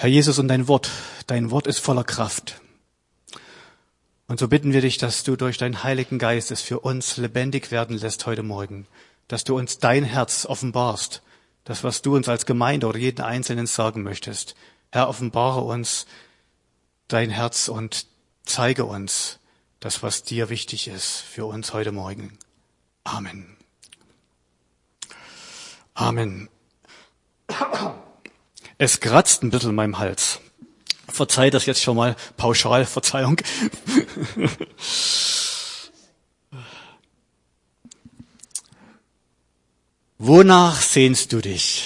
Herr Jesus, und dein Wort ist voller Kraft. Und so bitten wir dich, dass du durch deinen Heiligen Geist es für uns lebendig werden lässt heute Morgen, dass du uns dein Herz offenbarst, das, was du uns als Gemeinde oder jeden Einzelnen sagen möchtest. Herr, offenbare uns dein Herz und zeige uns das, was dir wichtig ist für uns heute Morgen. Amen. Amen. Es kratzt ein bisschen in meinem Hals. Verzeiht das jetzt schon mal pauschal, Verzeihung. Wonach sehnst du dich?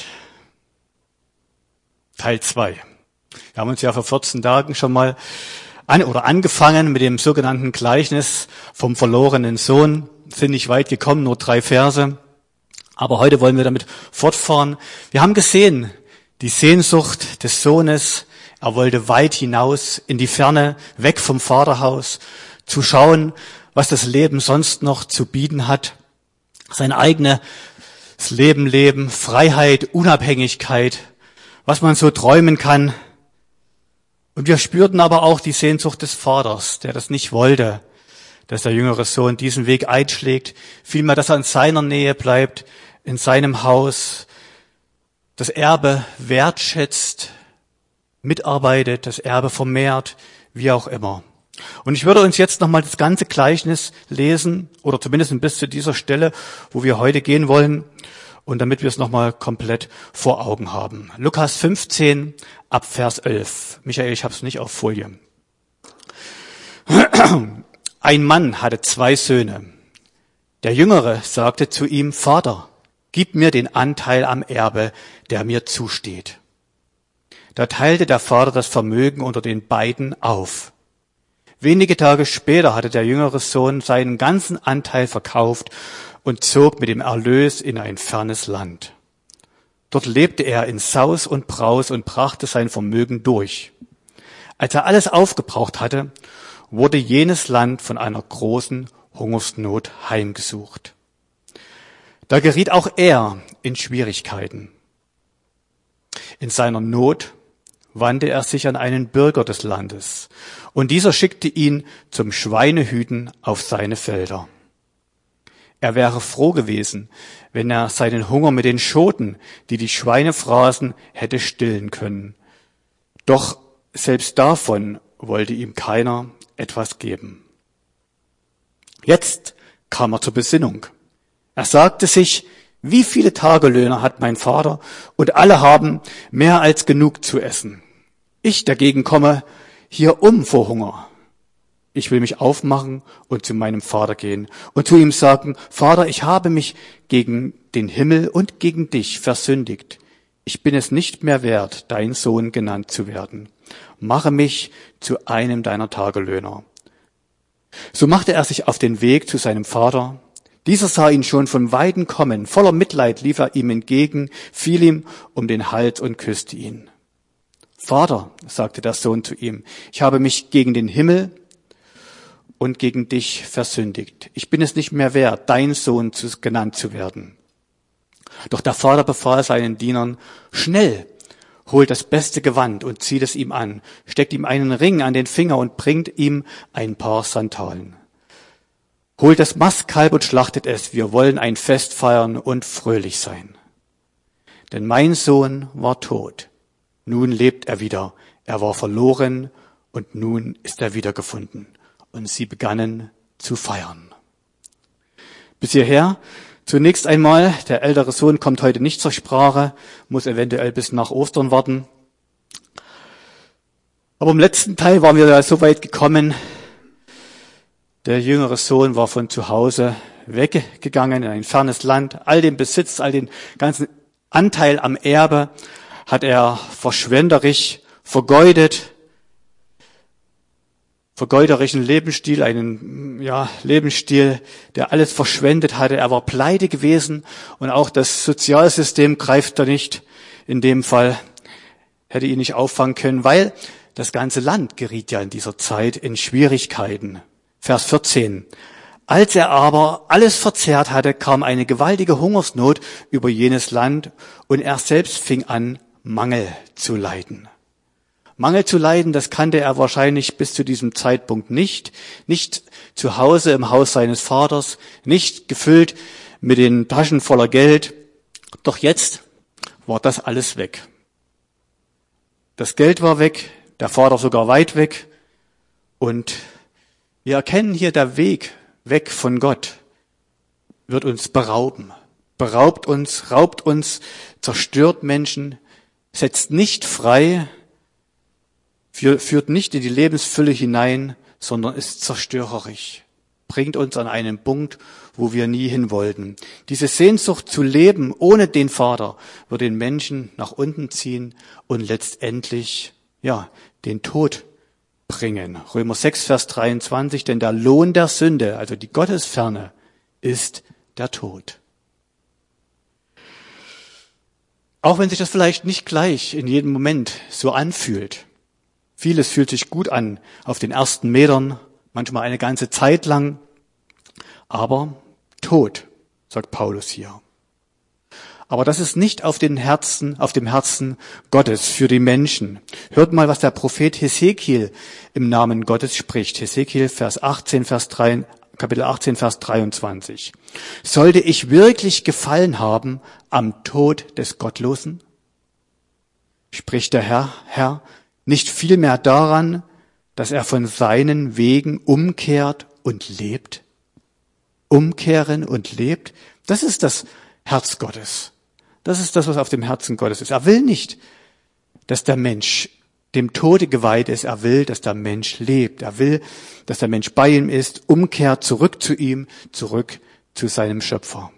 Teil 2. Wir haben uns ja vor 14 Tagen schon mal angefangen mit dem sogenannten Gleichnis vom verlorenen Sohn. Sind nicht weit gekommen, nur 3 Verse. Aber heute wollen wir damit fortfahren. Wir haben gesehen, die Sehnsucht des Sohnes. Er wollte weit hinaus in die Ferne, weg vom Vaterhaus, zu schauen, was das Leben sonst noch zu bieten hat. Sein eigenes Leben leben, Freiheit, Unabhängigkeit, was man so träumen kann. Und wir spürten aber auch die Sehnsucht des Vaters, der das nicht wollte, dass der jüngere Sohn diesen Weg einschlägt, vielmehr, dass er in seiner Nähe bleibt, in seinem Haus, das Erbe wertschätzt, mitarbeitet, das Erbe vermehrt, wie auch immer. Und ich würde uns jetzt nochmal das ganze Gleichnis lesen, oder zumindest bis zu dieser Stelle, wo wir heute gehen wollen, und damit wir es nochmal komplett vor Augen haben. Lukas 15, ab Vers 11. Michael, ich habe es nicht auf Folie. Ein Mann hatte 2 Söhne. Der Jüngere sagte zu ihm: Vater, gib mir den Anteil am Erbe, der mir zusteht. Da teilte der Vater das Vermögen unter den beiden auf. Wenige Tage später hatte der jüngere Sohn seinen ganzen Anteil verkauft und zog mit dem Erlös in ein fernes Land. Dort lebte er in Saus und Braus und brachte sein Vermögen durch. Als er alles aufgebraucht hatte, wurde jenes Land von einer großen Hungersnot heimgesucht. Da geriet auch er in Schwierigkeiten. In seiner Not wandte er sich an einen Bürger des Landes, und dieser schickte ihn zum Schweinehüten auf seine Felder. Er wäre froh gewesen, wenn er seinen Hunger mit den Schoten, die die Schweine fraßen, hätte stillen können. Doch selbst davon wollte ihm keiner etwas geben. Jetzt kam er zur Besinnung. Er sagte sich: Wie viele Tagelöhner hat mein Vater, und alle haben mehr als genug zu essen. Ich dagegen komme hier um vor Hunger. Ich will mich aufmachen und zu meinem Vater gehen und zu ihm sagen: Vater, ich habe mich gegen den Himmel und gegen dich versündigt. Ich bin es nicht mehr wert, dein Sohn genannt zu werden. Mache mich zu einem deiner Tagelöhner. So machte er sich auf den Weg zu seinem Vater. Dieser sah ihn schon von Weitem kommen. Voller Mitleid lief er ihm entgegen, fiel ihm um den Hals und küsste ihn. Vater, sagte der Sohn zu ihm, ich habe mich gegen den Himmel und gegen dich versündigt. Ich bin es nicht mehr wert, dein Sohn genannt zu werden. Doch der Vater befahl seinen Dienern: Schnell, holt das beste Gewand und zieht es ihm an, steckt ihm einen Ring an den Finger und bringt ihm ein paar Sandalen. Holt das Mastkalb und schlachtet es, wir wollen ein Fest feiern und fröhlich sein. Denn mein Sohn war tot, nun lebt er wieder, er war verloren und nun ist er wiedergefunden. Und sie begannen zu feiern. Bis hierher. Zunächst einmal, der ältere Sohn kommt heute nicht zur Sprache, muss eventuell bis nach Ostern warten. Aber im letzten Teil waren wir ja so weit gekommen, der jüngere Sohn war von zu Hause weggegangen in ein fernes Land. All den Besitz, all den ganzen Anteil am Erbe hat er verschwenderisch vergeudet. Vergeuderischen Lebensstil, einen Lebensstil, der alles verschwendet hatte. Er war pleite gewesen und auch das Sozialsystem greift da nicht. In dem Fall hätte ihn nicht auffangen können, weil das ganze Land geriet ja in dieser Zeit in Schwierigkeiten. Vers 14. Als er aber alles verzehrt hatte, kam eine gewaltige Hungersnot über jenes Land und er selbst fing an, Mangel zu leiden. Mangel zu leiden, das kannte er wahrscheinlich bis zu diesem Zeitpunkt nicht. Nicht zu Hause im Haus seines Vaters, nicht gefüllt mit den Taschen voller Geld. Doch jetzt war das alles weg. Das Geld war weg, der Vater sogar weit weg. Und wir erkennen hier, der Weg weg von Gott wird uns berauben. Beraubt uns, raubt uns, zerstört Menschen, setzt nicht frei, führt nicht in die Lebensfülle hinein, sondern ist zerstörerisch. Bringt uns an einen Punkt, wo wir nie hin wollten. Diese Sehnsucht zu leben ohne den Vater wird den Menschen nach unten ziehen und letztendlich, den Tod bringen. Römer 6, Vers 23, denn der Lohn der Sünde, also die Gottesferne, ist der Tod. Auch wenn sich das vielleicht nicht gleich in jedem Moment so anfühlt. Vieles fühlt sich gut an auf den ersten Metern, manchmal eine ganze Zeit lang. Aber Tod, sagt Paulus hier. Aber das ist nicht auf dem Herzen Gottes für die Menschen. Hört mal, was der Prophet Hesekiel im Namen Gottes spricht. Hesekiel Kapitel 18, Vers 23. Sollte ich wirklich Gefallen haben am Tod des Gottlosen? Spricht der Herr, nicht vielmehr daran, dass er von seinen Wegen umkehrt und lebt? Umkehren und lebt, das ist das Herz Gottes. Das ist das, was auf dem Herzen Gottes ist. Er will nicht, dass der Mensch dem Tode geweiht ist. Er will, dass der Mensch lebt. Er will, dass der Mensch bei ihm ist, umkehrt zurück zu ihm, zurück zu seinem Schöpfer.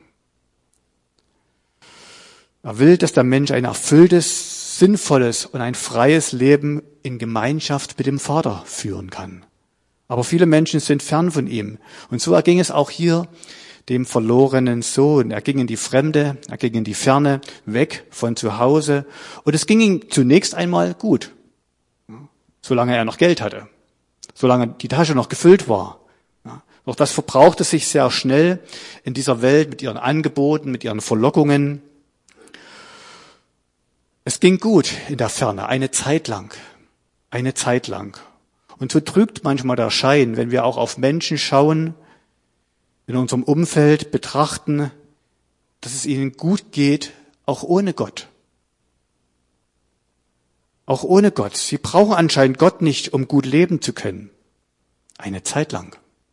Er will, dass der Mensch ein erfülltes, sinnvolles und ein freies Leben in Gemeinschaft mit dem Vater führen kann. Aber viele Menschen sind fern von ihm. Und so erging es auch hier dem verlorenen Sohn. Er ging in die Fremde, er ging in die Ferne, weg von zu Hause. Und es ging ihm zunächst einmal gut, solange er noch Geld hatte, solange die Tasche noch gefüllt war. Doch das verbrauchte sich sehr schnell in dieser Welt mit ihren Angeboten, mit ihren Verlockungen. Es ging gut in der Ferne, eine Zeit lang. Und so trügt manchmal der Schein, wenn wir auch auf Menschen schauen, in unserem Umfeld betrachten, dass es ihnen gut geht, auch ohne Gott. Auch ohne Gott. Sie brauchen anscheinend Gott nicht, um gut leben zu können. Eine Zeit lang.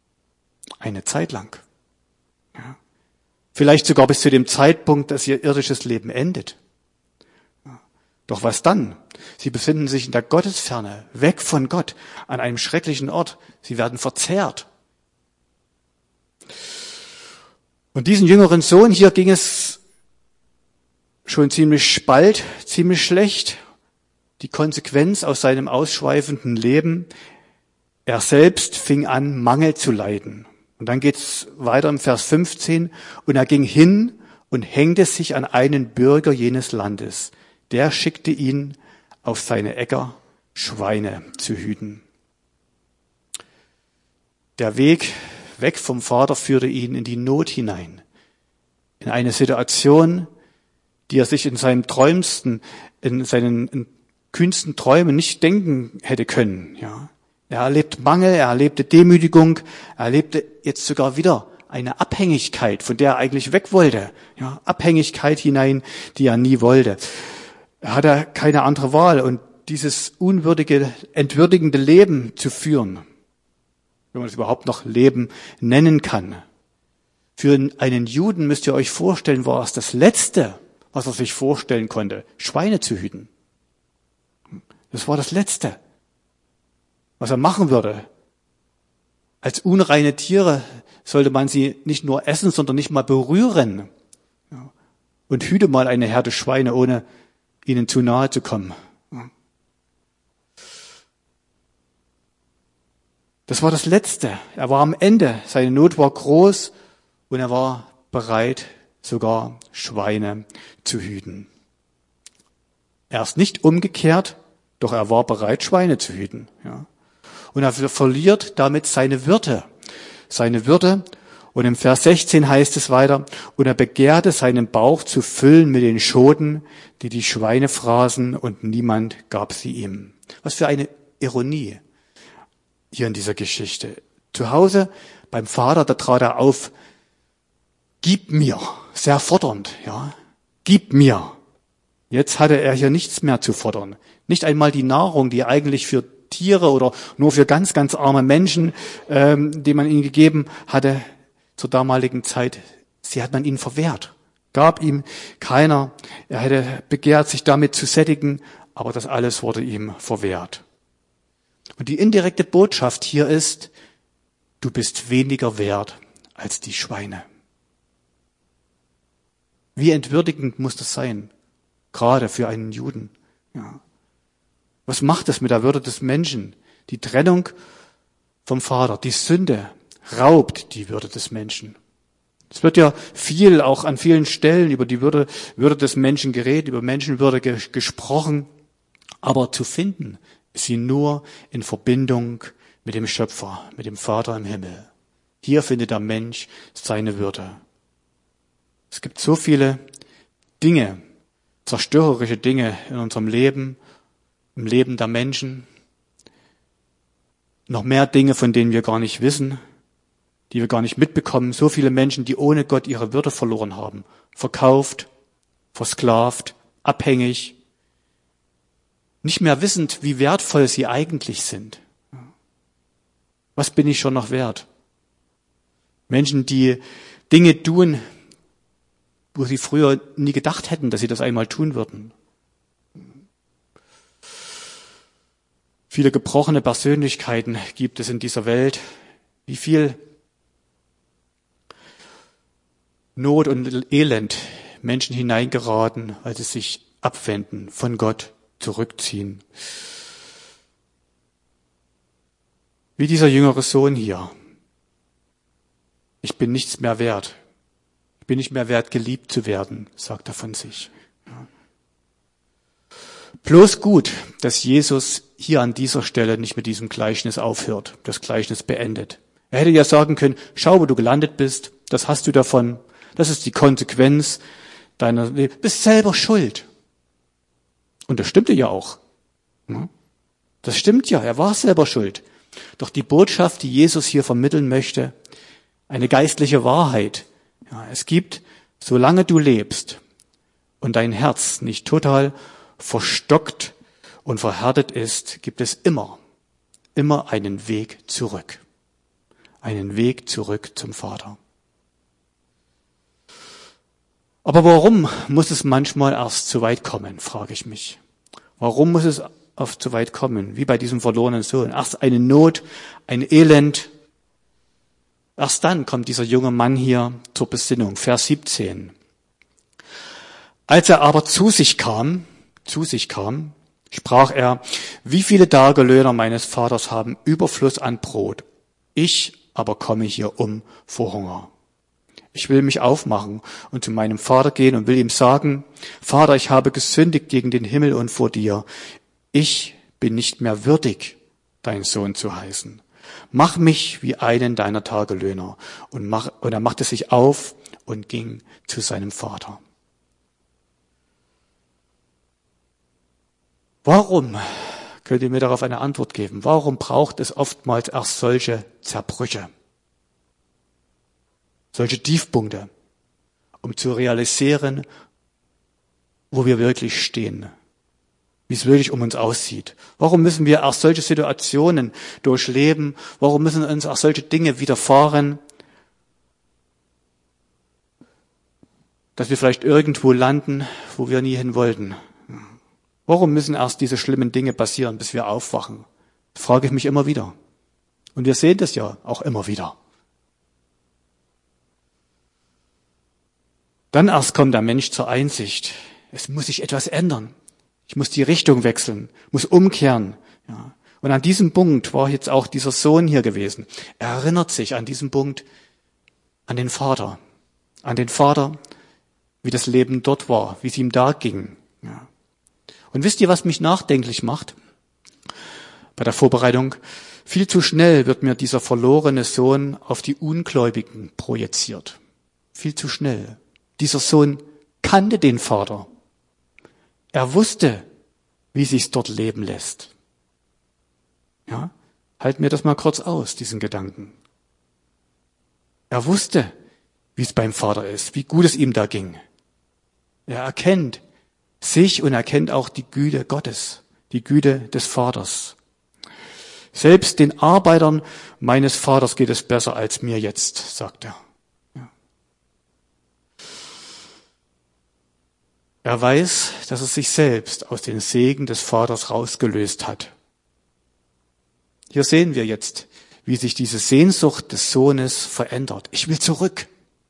Ja. Vielleicht sogar bis zu dem Zeitpunkt, dass ihr irdisches Leben endet. Ja. Doch was dann? Sie befinden sich in der Gottesferne, weg von Gott, an einem schrecklichen Ort. Sie werden verzehrt. Und diesen jüngeren Sohn hier ging es schon ziemlich bald, ziemlich schlecht. Die Konsequenz aus seinem ausschweifenden Leben, er selbst fing an, Mangel zu leiden. Und dann geht's weiter im Vers 15. Und er ging hin und hängte sich an einen Bürger jenes Landes. Der schickte ihn auf seine Äcker, Schweine zu hüten. Der Weg weg vom Vater führte ihn in die Not hinein. In eine Situation, die er sich in seinen kühnsten Träumen nicht denken hätte können. Ja. Er erlebt Mangel, er erlebte Demütigung, er erlebte jetzt sogar wieder eine Abhängigkeit, von der er eigentlich weg wollte. Ja, Abhängigkeit hinein, die er nie wollte. Er hatte keine andere Wahl und dieses unwürdige, entwürdigende Leben zu führen, wenn man es überhaupt noch Leben nennen kann. Für einen Juden müsst ihr euch vorstellen, war es das Letzte, was er sich vorstellen konnte, Schweine zu hüten. Das war das Letzte, was er machen würde. Als unreine Tiere sollte man sie nicht nur essen, sondern nicht mal berühren. Und hüte mal eine Herde Schweine, ohne ihnen zu nahe zu kommen. Das war das Letzte. Er war am Ende. Seine Not war groß und er war bereit, sogar Schweine zu hüten. Er ist nicht umgekehrt, doch er war bereit, Schweine zu hüten. Ja. Und er verliert damit seine Würde. Und im Vers 16 heißt es weiter, und er begehrte seinen Bauch zu füllen mit den Schoten, die die Schweine fraßen, und niemand gab sie ihm. Was für eine Ironie hier in dieser Geschichte. Zu Hause beim Vater, da trat er auf, gib mir, sehr fordernd, ja, gib mir. Jetzt hatte er hier nichts mehr zu fordern. Nicht einmal die Nahrung, die eigentlich für Tiere oder nur für ganz, ganz arme Menschen, die man ihnen gegeben hatte zur damaligen Zeit, sie hat man ihnen verwehrt. Gab ihm keiner. Er hätte begehrt, sich damit zu sättigen, aber das alles wurde ihm verwehrt. Und die indirekte Botschaft hier ist, du bist weniger wert als die Schweine. Wie entwürdigend muss das sein, gerade für einen Juden. Ja. Was macht es mit der Würde des Menschen? Die Trennung vom Vater, die Sünde raubt die Würde des Menschen. Es wird ja viel, auch an vielen Stellen über die Würde des Menschen geredet, über Menschenwürde gesprochen, aber zu finden ist sie nur in Verbindung mit dem Schöpfer, mit dem Vater im Himmel. Hier findet der Mensch seine Würde. Es gibt so viele Dinge, zerstörerische Dinge in unserem Leben, im Leben der Menschen. Noch mehr Dinge, von denen wir gar nicht wissen, die wir gar nicht mitbekommen. So viele Menschen, die ohne Gott ihre Würde verloren haben. Verkauft, versklavt, abhängig, nicht mehr wissend, wie wertvoll sie eigentlich sind. Was bin ich schon noch wert? Menschen, die Dinge tun, wo sie früher nie gedacht hätten, dass sie das einmal tun würden. Viele gebrochene Persönlichkeiten gibt es in dieser Welt. Wie viel Not und Elend Menschen hineingeraten, weil sie sich abwenden von Gott, zurückziehen. Wie dieser jüngere Sohn hier. Ich bin nichts mehr wert. Ich bin nicht mehr wert, geliebt zu werden, sagt er von sich. Ja. Bloß gut, dass Jesus hier an dieser Stelle nicht mit diesem Gleichnis aufhört, das Gleichnis beendet. Er hätte ja sagen können, schau, wo du gelandet bist, das hast du davon, das ist die Konsequenz deiner, du bist selber schuld. Und das stimmte ja auch. Das stimmt ja, er war selber schuld. Doch die Botschaft, die Jesus hier vermitteln möchte, eine geistliche Wahrheit. Ja, es gibt, solange du lebst und dein Herz nicht total verstockt und verhärtet ist, gibt es immer einen Weg zurück. Einen Weg zurück zum Vater. Aber warum muss es manchmal erst so weit kommen, frage ich mich. Warum muss es oft so weit kommen, wie bei diesem verlorenen Sohn? Erst eine Not, ein Elend. Erst dann kommt dieser junge Mann hier zur Besinnung. Vers 17. Als er aber zu sich kam, sprach er, wie viele Tagelöhner meines Vaters haben Überfluss an Brot. Ich aber komme hier um vor Hunger. Ich will mich aufmachen und zu meinem Vater gehen und will ihm sagen, Vater, ich habe gesündigt gegen den Himmel und vor dir. Ich bin nicht mehr würdig, dein Sohn zu heißen. Mach mich wie einen deiner Tagelöhner. Und er machte sich auf und ging zu seinem Vater. Warum, könnt ihr mir darauf eine Antwort geben, warum braucht es oftmals erst solche Zerbrüche? Solche Tiefpunkte, um zu realisieren, wo wir wirklich stehen, wie es wirklich um uns aussieht. Warum müssen wir erst solche Situationen durchleben? Warum müssen uns auch solche Dinge widerfahren, dass wir vielleicht irgendwo landen, wo wir nie hin wollten? Warum müssen erst diese schlimmen Dinge passieren, bis wir aufwachen? Das frage ich mich immer wieder. Und wir sehen das ja auch immer wieder. Dann erst kommt der Mensch zur Einsicht. Es muss sich etwas ändern. Ich muss die Richtung wechseln, muss umkehren. Ja. Und an diesem Punkt war jetzt auch dieser Sohn hier gewesen. Er erinnert sich an diesem Punkt an den Vater. An den Vater, wie das Leben dort war, wie es ihm da ging. Ja. Und wisst ihr, was mich nachdenklich macht? bei der Vorbereitung. Viel zu schnell wird mir dieser verlorene Sohn auf die Ungläubigen projiziert. Viel zu schnell. Dieser Sohn kannte den Vater. Er wusste, wie sich's dort leben lässt. Ja, halt mir das mal kurz aus, diesen Gedanken. Er wusste, wie es beim Vater ist, wie gut es ihm da ging. Er erkennt sich und erkennt auch die Güte Gottes, die Güte des Vaters. Selbst den Arbeitern meines Vaters geht es besser als mir jetzt, sagt er. Ja. Er weiß, dass er sich selbst aus den Segen des Vaters rausgelöst hat. Hier sehen wir jetzt, wie sich diese Sehnsucht des Sohnes verändert. Ich will zurück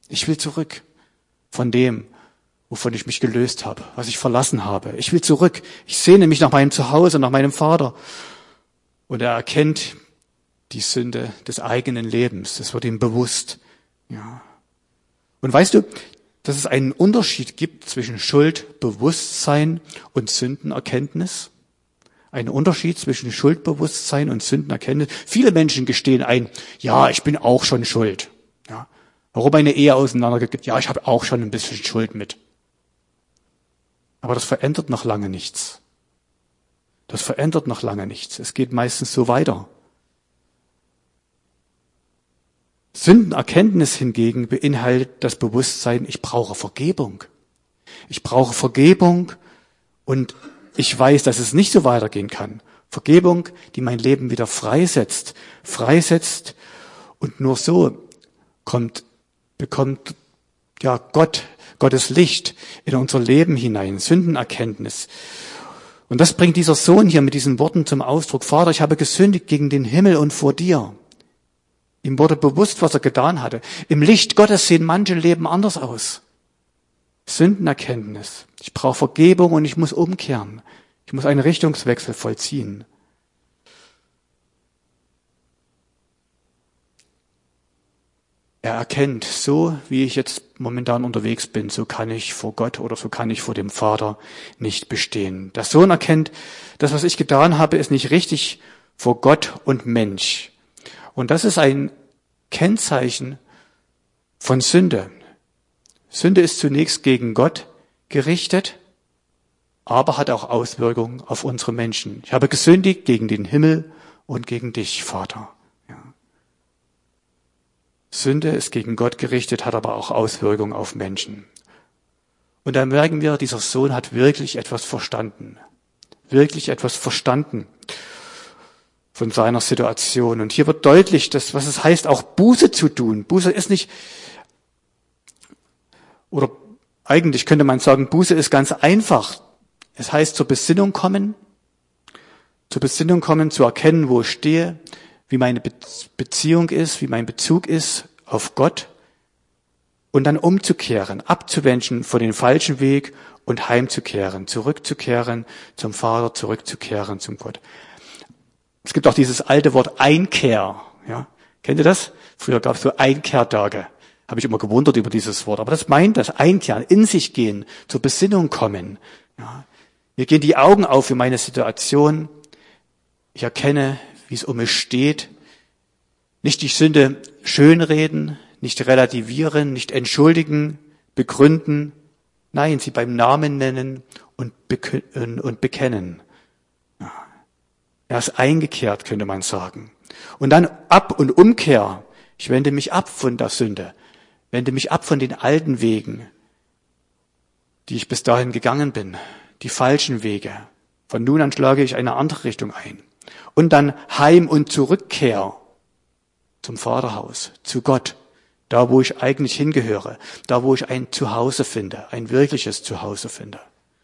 von dem, wovon ich mich gelöst habe, was ich verlassen habe. Ich will zurück. Ich sehne mich nach meinem Zuhause, nach meinem Vater. Und er erkennt die Sünde des eigenen Lebens. Das wird ihm bewusst. Ja. Und weißt du, dass es einen Unterschied gibt zwischen Schuldbewusstsein und Sündenerkenntnis? Ein Unterschied zwischen Schuldbewusstsein und Sündenerkenntnis. Viele Menschen gestehen ein, ja, ich bin auch schon schuld. Ja. Warum eine Ehe auseinandergeht, ja, ich habe auch schon ein bisschen Schuld mit. Aber das verändert noch lange nichts. Das verändert noch lange nichts. Es geht meistens so weiter. Sündenerkenntnis hingegen beinhaltet das Bewusstsein, ich brauche Vergebung. Ich brauche Vergebung und ich weiß, dass es nicht so weitergehen kann. Vergebung, die mein Leben wieder freisetzt und nur so bekommt ja Gottes Licht in unser Leben hinein, Sündenerkenntnis. Und das bringt dieser Sohn hier mit diesen Worten zum Ausdruck. Vater, ich habe gesündigt gegen den Himmel und vor dir. Ihm wurde bewusst, was er getan hatte. Im Licht Gottes sehen manche Leben anders aus. Sündenerkenntnis. Ich brauche Vergebung und ich muss umkehren. Ich muss einen Richtungswechsel vollziehen. Er erkennt, so wie ich jetzt momentan unterwegs bin, so kann ich vor Gott oder so kann ich vor dem Vater nicht bestehen. Der Sohn erkennt, das, was ich getan habe, ist nicht richtig vor Gott und Mensch. Und das ist ein Kennzeichen von Sünde. Sünde ist zunächst gegen Gott gerichtet, aber hat auch Auswirkungen auf unsere Menschen. Ich habe gesündigt gegen den Himmel und gegen dich, Vater. Ja. Sünde ist gegen Gott gerichtet, hat aber auch Auswirkungen auf Menschen. Und da merken wir, dieser Sohn hat wirklich etwas verstanden. Wirklich etwas verstanden von seiner Situation. Und hier wird deutlich, dass, was es heißt, auch Buße zu tun. Buße ist nicht, oder eigentlich könnte man sagen, Buße ist ganz einfach. Es heißt zur Besinnung kommen, zu erkennen, wo ich stehe, wie meine Beziehung ist, wie mein Bezug ist auf Gott und dann umzukehren, abzuwenden von den falschen Weg und heimzukehren, zurückzukehren zum Vater, zurückzukehren zum Gott. Es gibt auch dieses alte Wort Einkehr. Ja? Kennt ihr das? Früher gab es so Einkehrtage. Habe ich immer gewundert über dieses Wort. Aber das meint das Einkehren, in sich gehen, zur Besinnung kommen. Ja? Mir gehen die Augen auf für meine Situation. Ich erkenne, wie es um mich steht. Nicht die Sünde schönreden, nicht relativieren, nicht entschuldigen, begründen. Nein, sie beim Namen nennen und bekennen. Ja. Er ist eingekehrt, könnte man sagen. Und dann Ab- und Umkehr. Ich wende mich ab von der Sünde, wende mich ab von den alten Wegen, die ich bis dahin gegangen bin, die falschen Wege. Von nun an schlage ich eine andere Richtung ein. Und dann Heim- und Zurückkehr zum Vaterhaus, zu Gott, da wo ich eigentlich hingehöre, da wo ich ein Zuhause finde, ein wirkliches Zuhause finde.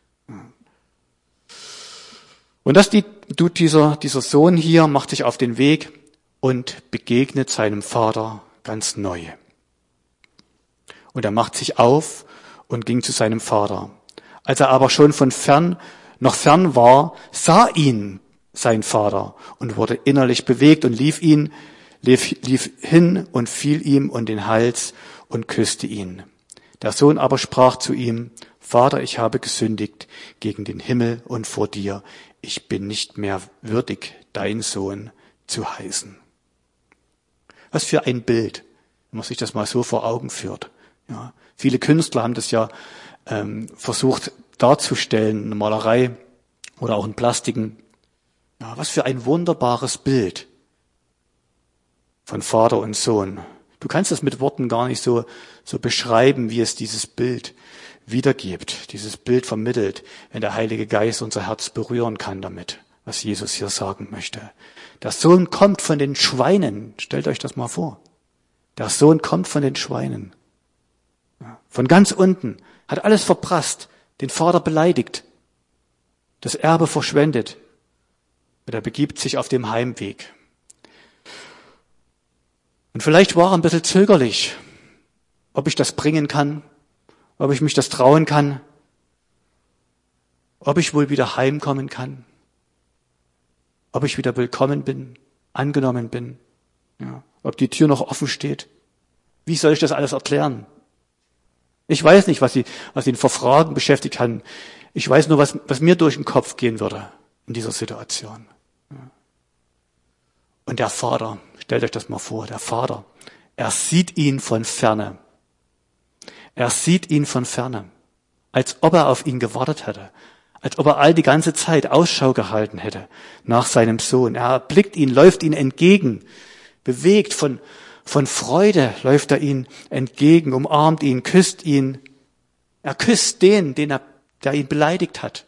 Und das tut dieser Sohn hier, macht sich auf den Weg und begegnet seinem Vater ganz neu. Und er macht sich auf und ging zu seinem Vater. Als er aber schon noch fern war, sah ihn sein Vater und wurde innerlich bewegt und lief hin und fiel ihm um den Hals und küsste ihn. Der Sohn aber sprach zu ihm: Vater, ich habe gesündigt gegen den Himmel und vor dir. Ich bin nicht mehr würdig, dein Sohn zu heißen. Was für ein Bild, wenn man sich das mal so vor Augen führt. Ja, viele Künstler haben das ja versucht darzustellen, in Malerei oder auch in Plastiken. Ja, was für ein wunderbares Bild von Vater und Sohn. Du kannst das mit Worten gar nicht so beschreiben, wie es dieses Bild wiedergibt, dieses Bild vermittelt, wenn der Heilige Geist unser Herz berühren kann damit, was Jesus hier sagen möchte. Der Sohn kommt von den Schweinen. Stellt euch das mal vor. Der Sohn kommt von den Schweinen. Ja, von ganz unten, hat alles verprasst, den Vater beleidigt, das Erbe verschwendet. Und er begibt sich auf dem Heimweg. Und vielleicht war er ein bisschen zögerlich, ob ich das bringen kann, ob ich mich das trauen kann, ob ich wohl wieder heimkommen kann, ob ich wieder willkommen bin, angenommen bin, ja, ob die Tür noch offen steht. Wie soll ich das alles erklären? Ich weiß nicht, was ihn vor Fragen beschäftigt hat. Ich weiß nur, was mir durch den Kopf gehen würde in dieser Situation. Ja. Und der Vater, stellt euch das mal vor, der Vater, er sieht ihn von ferne. Er sieht ihn von ferne, als ob er auf ihn gewartet hätte, als ob er all die ganze Zeit Ausschau gehalten hätte nach seinem Sohn. Er erblickt ihn, läuft ihn entgegen, bewegt von Freude läuft er ihn entgegen, umarmt ihn, küsst ihn. Er küsst den, der ihn beleidigt hat,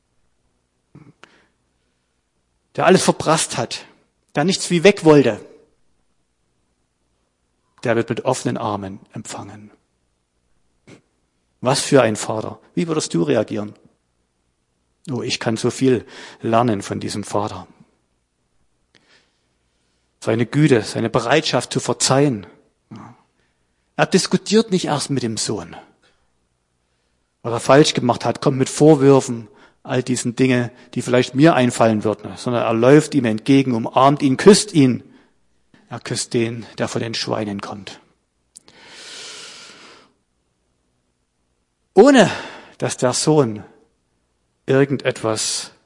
der alles verprasst hat, der nichts wie weg wollte. Der wird mit offenen Armen empfangen. Was für ein Vater. Wie würdest du reagieren? Oh, ich kann so viel lernen von diesem Vater. Seine Güte, seine Bereitschaft zu verzeihen. Er diskutiert nicht erst mit dem Sohn. Was er falsch gemacht hat, kommt mit Vorwürfen, all diesen Dinge, die vielleicht mir einfallen würden, sondern er läuft ihm entgegen, umarmt ihn, küsst ihn. Er küsst den, der von den Schweinen kommt. Ohne, dass der Sohn irgendetwas,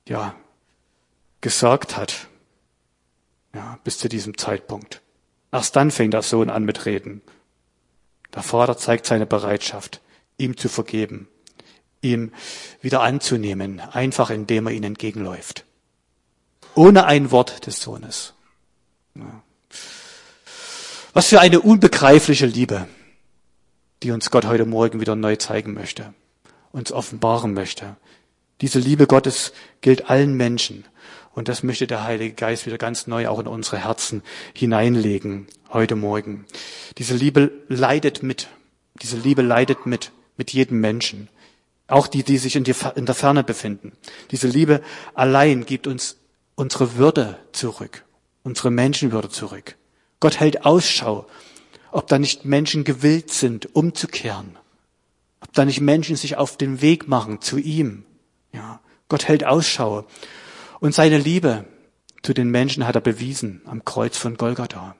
gesagt hat. Ja, bis zu diesem Zeitpunkt. Erst dann fängt der Sohn an mit Reden. Der Vater zeigt seine Bereitschaft, ihm zu vergeben, ihm wieder anzunehmen, einfach indem er ihm entgegenläuft. Ohne ein Wort des Sohnes. Ja. Was für eine unbegreifliche Liebe, die uns Gott heute Morgen wieder neu zeigen möchte, uns offenbaren möchte. Diese Liebe Gottes gilt allen Menschen. Und das möchte der Heilige Geist wieder ganz neu auch in unsere Herzen hineinlegen, heute Morgen. Diese Liebe leidet mit. Diese Liebe leidet mit jedem Menschen. Auch die sich in der Ferne befinden. Diese Liebe allein gibt uns unsere Würde zurück. Unsere Menschenwürde zurück. Gott hält Ausschau, ob da nicht Menschen gewillt sind, umzukehren. Ob da nicht Menschen sich auf den Weg machen zu ihm. Ja, Gott hält Ausschau. Und seine Liebe zu den Menschen hat er bewiesen am Kreuz von Golgatha.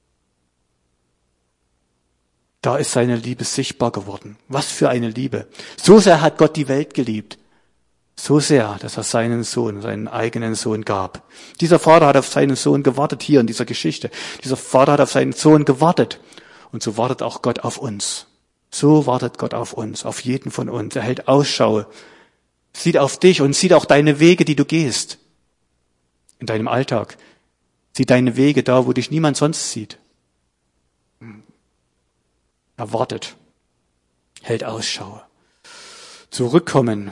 Da ist seine Liebe sichtbar geworden. Was für eine Liebe. So sehr hat Gott die Welt geliebt. So sehr, dass er seinen Sohn, seinen eigenen Sohn gab. Dieser Vater hat auf seinen Sohn gewartet hier in dieser Geschichte. Dieser Vater hat auf seinen Sohn gewartet. Und so wartet auch Gott auf uns. So wartet Gott auf uns, auf jeden von uns. Er hält Ausschau, sieht auf dich und sieht auch deine Wege, die du gehst. In deinem Alltag. Sieht deine Wege da, wo dich niemand sonst sieht. Er wartet, hält Ausschau. Zurückkommen.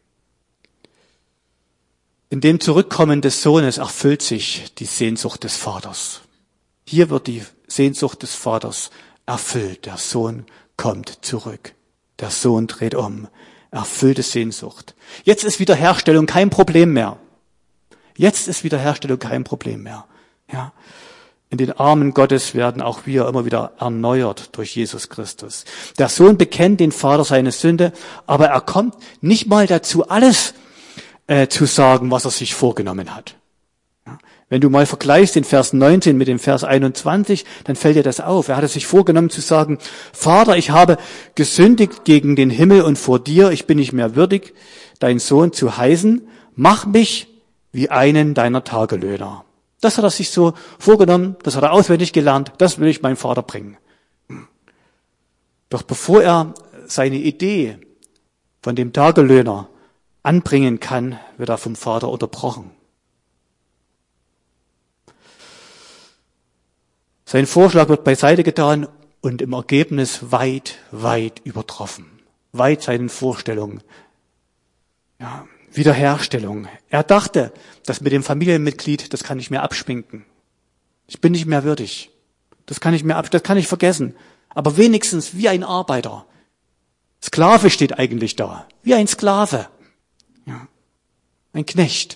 In dem Zurückkommen des Sohnes erfüllt sich die Sehnsucht des Vaters. Hier wird die Sehnsucht des Vaters erfüllt. Der Sohn kommt zurück. Der Sohn dreht um. Erfüllte Sehnsucht. Jetzt ist Wiederherstellung kein Problem mehr. Jetzt ist Wiederherstellung kein Problem mehr. Ja. In den Armen Gottes werden auch wir immer wieder erneuert durch Jesus Christus. Der Sohn bekennt den Vater seine Sünde, aber er kommt nicht mal dazu, alles zu sagen, was er sich vorgenommen hat. Ja. Wenn du mal vergleichst den Vers 19 mit dem Vers 21, dann fällt dir das auf. Er hatte sich vorgenommen zu sagen, Vater, ich habe gesündigt gegen den Himmel und vor dir, ich bin nicht mehr würdig, deinen Sohn zu heißen, mach mich wie einen deiner Tagelöhner. Das hat er sich so vorgenommen, das hat er auswendig gelernt, das will ich meinem Vater bringen. Doch bevor er seine Idee von dem Tagelöhner anbringen kann, wird er vom Vater unterbrochen. Sein Vorschlag wird beiseite getan und im Ergebnis weit, weit übertroffen. Weit seinen Vorstellungen. Ja, Wiederherstellung. Er dachte, das mit dem Familienmitglied, das kann ich mir abschminken. Ich bin nicht mehr würdig. Das kann ich vergessen. Aber wenigstens wie ein Arbeiter. Sklave steht eigentlich da. Wie ein Sklave. Ja. Ein Knecht.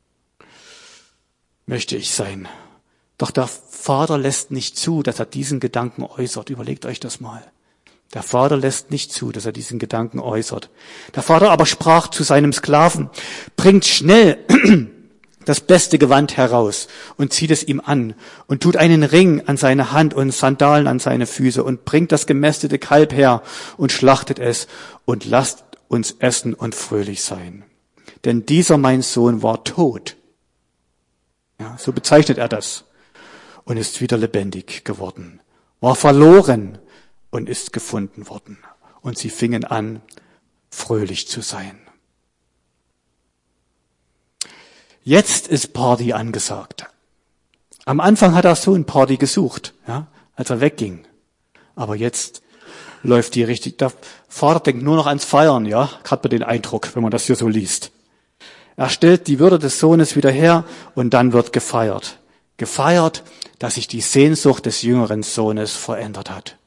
Möchte ich sein. Doch der Vater lässt nicht zu, dass er diesen Gedanken äußert. Überlegt euch das mal. Der Vater lässt nicht zu, dass er diesen Gedanken äußert. Der Vater aber sprach zu seinem Sklaven, bringt schnell das beste Gewand heraus und zieht es ihm an und tut einen Ring an seine Hand und Sandalen an seine Füße und bringt das gemästete Kalb her und schlachtet es und lasst uns essen und fröhlich sein. Denn dieser mein Sohn war tot. Ja, so bezeichnet er das. Und ist wieder lebendig geworden. War verloren und ist gefunden worden. Und sie fingen an, fröhlich zu sein. Jetzt ist Party angesagt. Am Anfang hat er so ein Party gesucht, ja, als er wegging. Aber jetzt läuft die richtig. Der Vater denkt nur noch ans Feiern, ja, hat man den Eindruck, wenn man das hier so liest. Er stellt die Würde des Sohnes wieder her und dann wird gefeiert. Gefeiert, dass sich die Sehnsucht des jüngeren Sohnes verändert hat.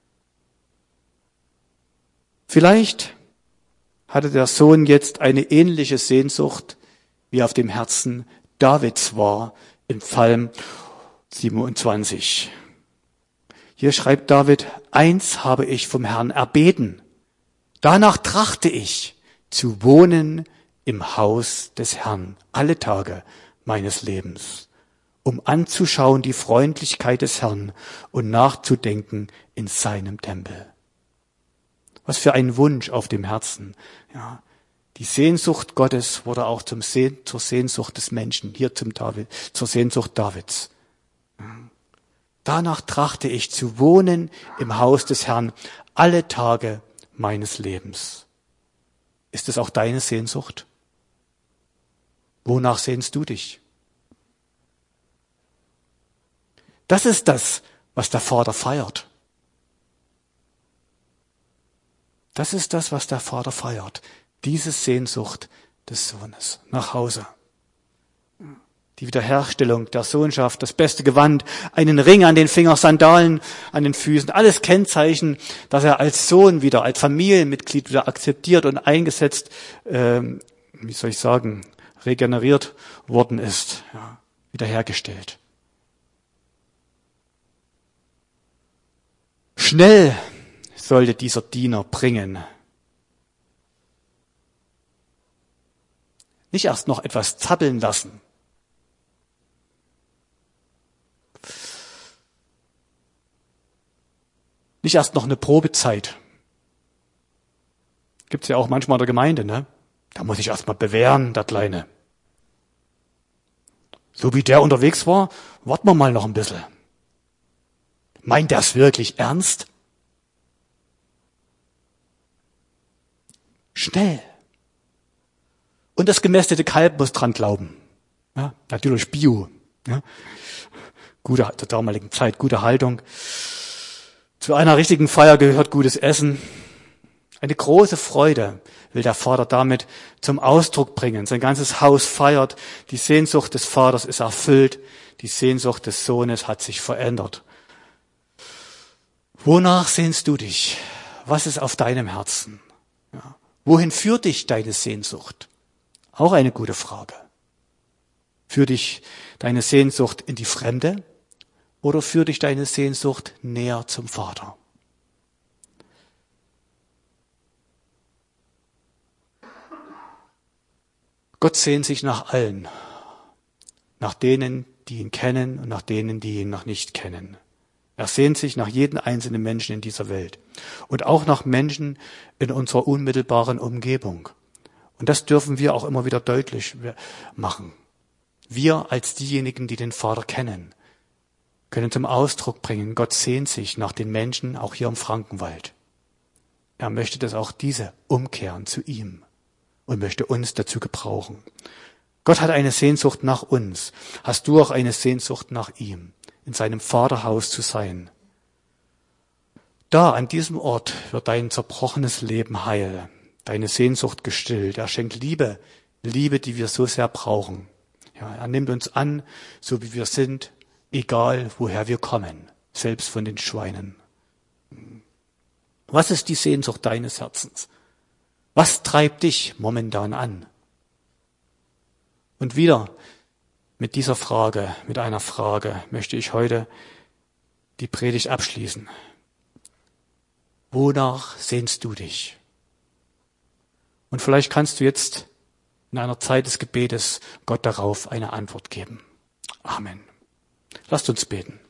Vielleicht hatte der Sohn jetzt eine ähnliche Sehnsucht, wie auf dem Herzen Davids war im Psalm 27. Hier schreibt David, eins habe ich vom Herrn erbeten. Danach trachte ich, zu wohnen im Haus des Herrn alle Tage meines Lebens, um anzuschauen die Freundlichkeit des Herrn und nachzudenken in seinem Tempel. Was für ein Wunsch auf dem Herzen. Ja, die Sehnsucht Gottes wurde auch zur Sehnsucht des Menschen, hier zur Sehnsucht Davids. Danach trachte ich zu wohnen im Haus des Herrn alle Tage meines Lebens. Ist es auch deine Sehnsucht? Wonach sehnst du dich? Das ist das, was der Vater feiert. Das ist das, was der Vater feiert. Diese Sehnsucht des Sohnes nach Hause. Die Wiederherstellung der Sohnschaft, das beste Gewand, einen Ring an den Fingern, Sandalen an den Füßen, alles Kennzeichen, dass er als Sohn wieder, als Familienmitglied wieder akzeptiert und eingesetzt, regeneriert worden ist, ja, wiederhergestellt. Schnell sollte dieser Diener bringen. Nicht erst noch etwas zappeln lassen. Nicht erst noch eine Probezeit. Gibt's ja auch manchmal in der Gemeinde, ne? Da muss ich erst mal bewähren, der Kleine. So wie der unterwegs war, warten wir mal noch ein bisschen. Meint er es wirklich ernst? Schnell. Und das gemästete Kalb muss dran glauben. Ja, natürlich Bio. Ja. Zur damaligen Zeit, gute Haltung. Zu einer richtigen Feier gehört gutes Essen. Eine große Freude will der Vater damit zum Ausdruck bringen. Sein ganzes Haus feiert. Die Sehnsucht des Vaters ist erfüllt. Die Sehnsucht des Sohnes hat sich verändert. Wonach sehnst du dich? Was ist auf deinem Herzen? Ja. Wohin führt dich deine Sehnsucht? Auch eine gute Frage. Führt dich deine Sehnsucht in die Fremde oder führt dich deine Sehnsucht näher zum Vater? Gott sehnt sich nach allen. nach denen, die ihn kennen und nach denen, die ihn noch nicht kennen. Er sehnt sich nach jedem einzelnen Menschen in dieser Welt und auch nach Menschen in unserer unmittelbaren Umgebung. Und das dürfen wir auch immer wieder deutlich machen. Wir als diejenigen, die den Vater kennen, können zum Ausdruck bringen, Gott sehnt sich nach den Menschen, auch hier im Frankenwald. Er möchte, dass auch diese umkehren zu ihm und möchte uns dazu gebrauchen. Gott hat eine Sehnsucht nach uns. Hast du auch eine Sehnsucht nach ihm, in seinem Vaterhaus zu sein? Da, an diesem Ort, wird dein zerbrochenes Leben heil, deine Sehnsucht gestillt. Er schenkt Liebe, die wir so sehr brauchen. Ja, er nimmt uns an, so wie wir sind, egal woher wir kommen, selbst von den Schweinen. Was ist die Sehnsucht deines Herzens? Was treibt dich momentan an? Und wieder mit einer Frage möchte ich heute die Predigt abschließen. Wonach sehnst du dich? Und vielleicht kannst du jetzt in einer Zeit des Gebetes Gott darauf eine Antwort geben. Amen. Lasst uns beten.